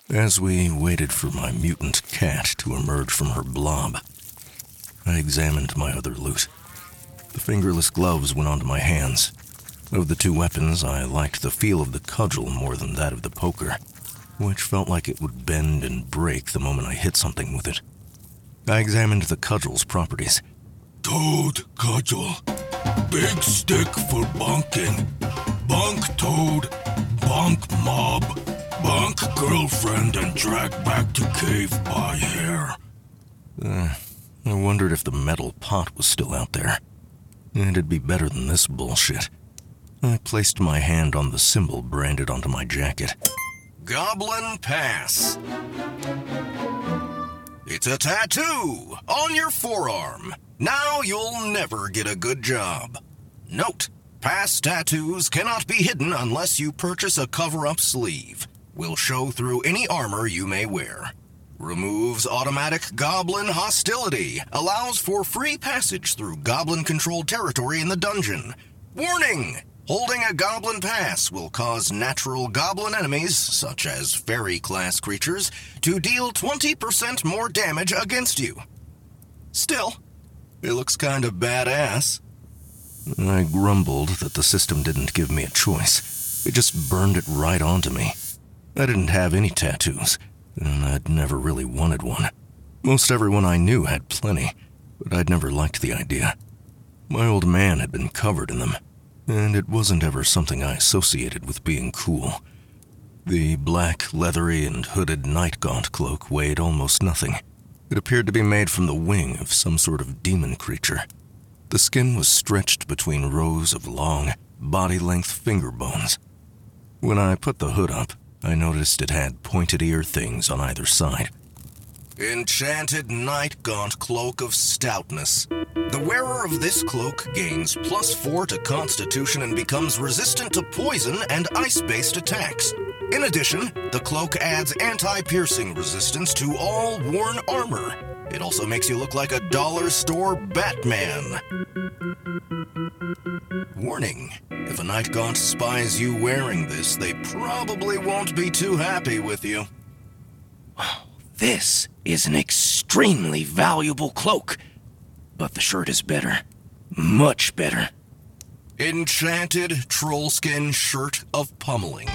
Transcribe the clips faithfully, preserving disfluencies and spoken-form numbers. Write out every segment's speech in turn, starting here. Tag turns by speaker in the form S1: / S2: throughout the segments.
S1: As we waited for my mutant cat to emerge from her blob, I examined my other loot. The fingerless gloves went onto my hands. Of the two weapons, I liked the feel of the cudgel more than that of the poker, which felt like it would bend and break the moment I hit something with it. I examined the cudgel's properties.
S2: Toad cudgel. Big stick for bunking. Bunk toad. Bunk mob. Bunk girlfriend and drag back to cave by hair.
S1: Uh, I wondered if the metal pot was still out there. It'd be better than this bullshit. I placed my hand on the symbol branded onto my jacket.
S3: Goblin Pass. It's a tattoo on your forearm. Now you'll never get a good job. Note, pass tattoos cannot be hidden unless you purchase a cover-up sleeve. Will show through any armor you may wear. Removes automatic goblin hostility. Allows for free passage through goblin-controlled territory in the dungeon. Warning! Holding a goblin pass will cause natural goblin enemies, such as fairy-class creatures, to deal twenty percent more damage against you. Still, it looks kind of badass.
S1: I grumbled that the system didn't give me a choice. It just burned it right onto me. I didn't have any tattoos, and I'd never really wanted one. Most everyone I knew had plenty, but I'd never liked the idea. My old man had been covered in them, and it wasn't ever something I associated with being cool. The black, leathery, and hooded Nightgaunt cloak weighed almost nothing. It appeared to be made from the wing of some sort of demon creature. The skin was stretched between rows of long, body-length finger bones. When I put the hood up, I noticed it had pointed ear things on either side.
S3: Enchanted Nightgaunt Cloak of Stoutness. The wearer of this cloak gains plus four to Constitution and becomes resistant to poison and ice-based attacks. In addition, the cloak adds anti-piercing resistance to all worn armor. It also makes you look like a dollar store Batman. Warning, if a Nightgaunt spies you wearing this, they probably won't be too happy with you.
S4: This is an extremely valuable cloak, but the shirt is better. Much better.
S3: Enchanted Trollskin Shirt of Pummeling.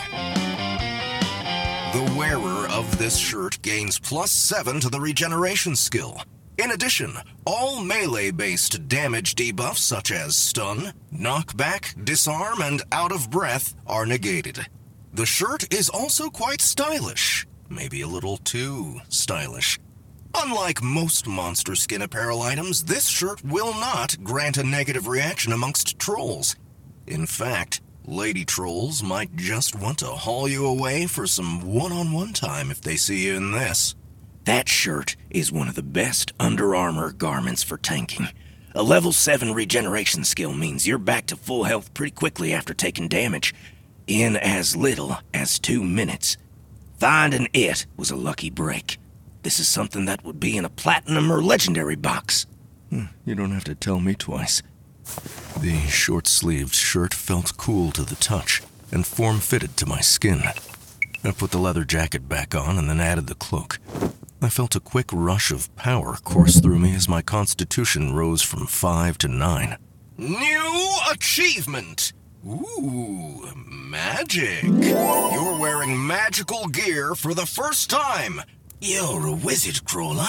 S3: The wearer of this shirt gains plus seven to the regeneration skill. In addition, all melee-based damage debuffs such as stun, knockback, disarm, and out of breath are negated. The shirt is also quite stylish. Maybe a little too stylish. Unlike most monster skin apparel items, this shirt will not grant a negative reaction amongst trolls. In fact, lady trolls might just want to haul you away for some one-on-one time if they see you in this.
S4: That shirt is one of the best Under Armour garments for tanking. A level seven regeneration skill means you're back to full health pretty quickly after taking damage, in as little as two minutes. Finding it was a lucky break. This is something that would be in a platinum or legendary box.
S1: You don't have to tell me twice. The short-sleeved shirt felt cool to the touch and form-fitted to my skin. I put the leather jacket back on and then added the cloak. I felt a quick rush of power course through me as my constitution rose from five to nine.
S3: New achievement! Ooh, magic. You're wearing magical gear for the first time. You're a wizard, Crawler.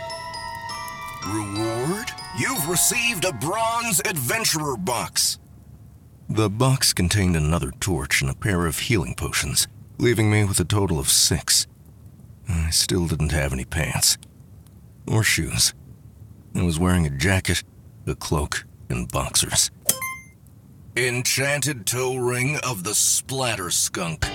S3: Reward? You've received a bronze adventurer box.
S1: The box contained another torch and a pair of healing potions, leaving me with a total of six. I still didn't have any pants. Or shoes. I was wearing a jacket, a cloak, and boxers.
S3: Enchanted Toe Ring of the Splatter Skunk.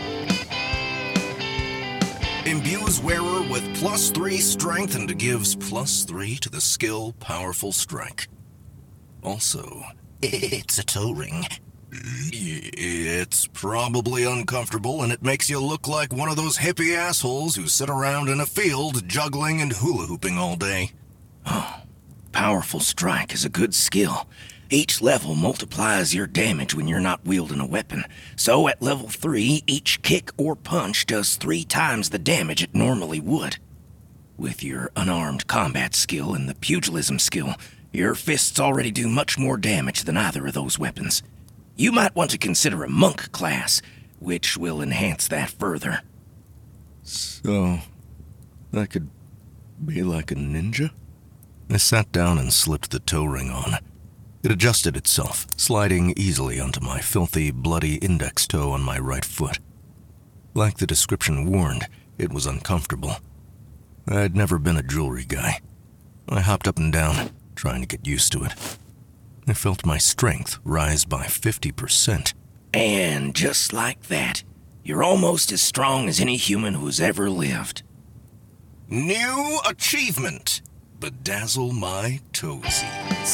S3: Imbues wearer with plus three strength and gives plus three to the skill Powerful Strike. Also, it's a toe ring. It's probably uncomfortable and it makes you look like one of those hippie assholes who sit around in a field juggling and hula hooping all day.
S4: Oh, Powerful Strike is a good skill. Each level multiplies your damage when you're not wielding a weapon. So at level three, each kick or punch does three times the damage it normally would. With your unarmed combat skill and the pugilism skill, your fists already do much more damage than either of those weapons. You might want to consider a monk class, which will enhance that further.
S1: So, I could be like a ninja? I sat down and slipped the toe ring on. It adjusted itself, sliding easily onto my filthy, bloody index toe on my right foot. Like the description warned, it was uncomfortable. I'd never been a jewelry guy. I hopped up and down, trying to get used to it. I felt my strength rise by fifty percent.
S4: And just like that, you're almost as strong as any human who's ever lived.
S3: New achievement. Bedazzle my toesies.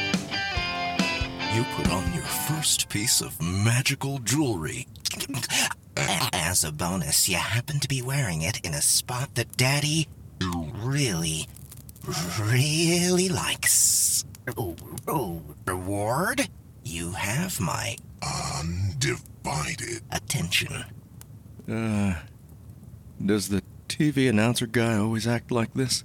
S3: You put on your first piece of magical jewelry.
S5: As a bonus, you happen to be wearing it in a spot that Daddy really, really likes. Oh, oh, reward? You have my
S2: Undivided.
S5: attention.
S1: Uh, does the T V announcer guy always act like this?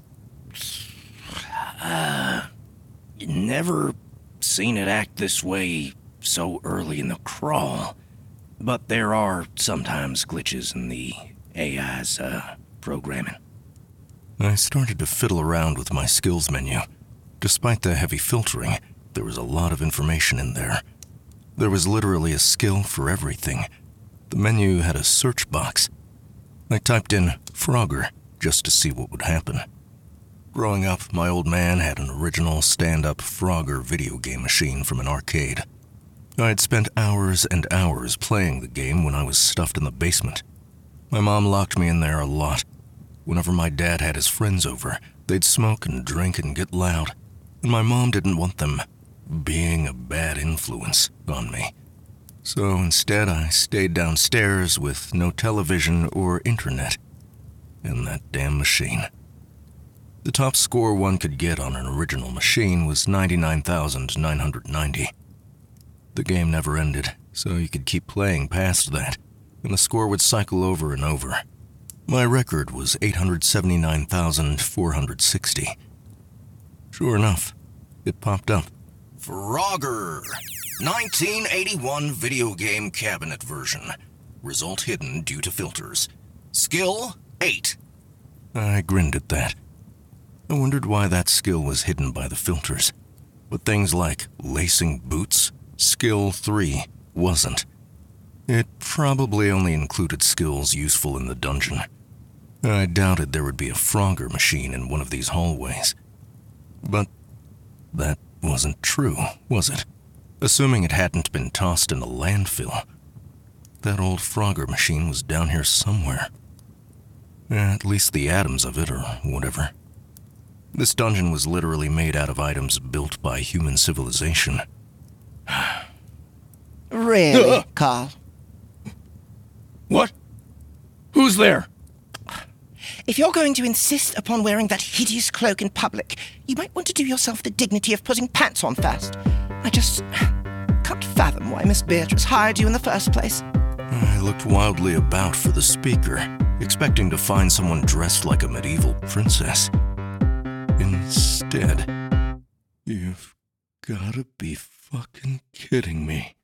S4: Uh, never seen it act this way so early in the crawl. But there are sometimes glitches in the A I's, uh, programming.
S1: I started to fiddle around with my skills menu. Despite the heavy filtering, there was a lot of information in there. There was literally a skill for everything. The menu had a search box. I typed in Frogger just to see what would happen. Growing up, my old man had an original stand-up Frogger video game machine from an arcade. I had spent hours and hours playing the game when I was stuffed in the basement. My mom locked me in there a lot. Whenever my dad had his friends over, they'd smoke and drink and get loud, and my mom didn't want them being a bad influence on me. So instead, I stayed downstairs with no television or internet, and that damn machine. The top score one could get on an original machine was ninety-nine thousand nine hundred ninety. The game never ended, so you could keep playing past that, and the score would cycle over and over. My record was eight hundred seventy-nine thousand four hundred sixty. Sure enough, it popped up.
S3: Frogger. nineteen eighty-one video game cabinet version. Result hidden due to filters. Skill, eight.
S1: I grinned at that. I wondered why that skill was hidden by the filters. But things like lacing boots, skill three, wasn't. It probably only included skills useful in the dungeon. I doubted there would be a Frogger machine in one of these hallways. But that wasn't true, was it? Assuming it hadn't been tossed in a landfill. That old Frogger machine was down here somewhere. At least the atoms of it, or whatever. This dungeon was literally made out of items built by human civilization.
S6: Really, Carl?
S4: What? Who's there?
S6: If you're going to insist upon wearing that hideous cloak in public, you might want to do yourself the dignity of putting pants on first. I just can't fathom why Miss Beatrice hired you in the first place.
S1: I looked wildly about for the speaker, expecting to find someone dressed like a medieval princess. Instead, you've gotta be fucking kidding me.